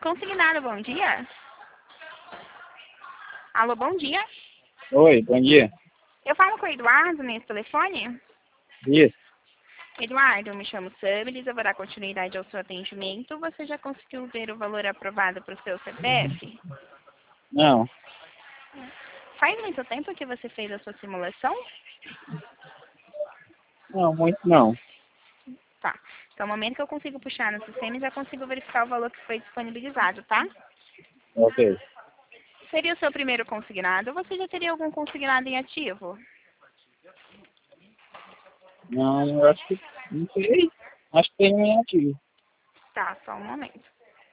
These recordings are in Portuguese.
Consignado, bom dia. Alô, bom dia. Oi, bom dia. Eu falo com o Eduardo nesse telefone. Isso. Eduardo, eu me chamo Samiris, eu vou dar continuidade ao seu atendimento. Você já conseguiu ver o valor aprovado para o seu CPF? Não, Faz muito tempo que você fez a sua simulação? não, muito não. Tá. Então, no momento que eu consigo puxar no sistema, já consigo verificar o valor que foi disponibilizado, tá? Ok. Seria o seu primeiro consignado ou você já teria algum consignado em ativo? Não, eu acho que não sei. Acho que tem um ativo. Tá, só um momento.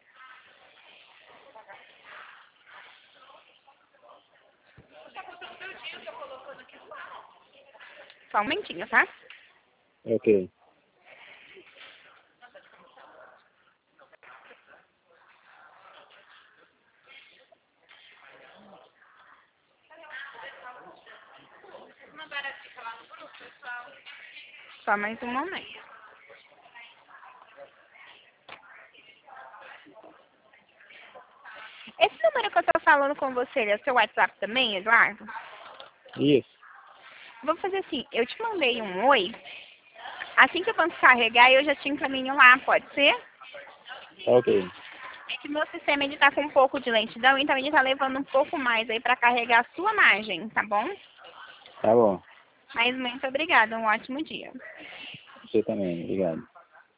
Só um momentinho, tá? Ok. Só mais um momento. Esse número que eu tô falando com você, ele é seu WhatsApp também, Eduardo? Isso. Vamos fazer assim, eu te mandei um oi. Assim que o banco carregar, eu já te encaminho lá, pode ser? Ok. É que meu sistema ele tá com um pouco de lentidão, então ele tá levando um pouco mais aí pra carregar a sua margem, tá bom? Tá bom. Mas muito obrigada, um ótimo dia. Você também. Obrigado.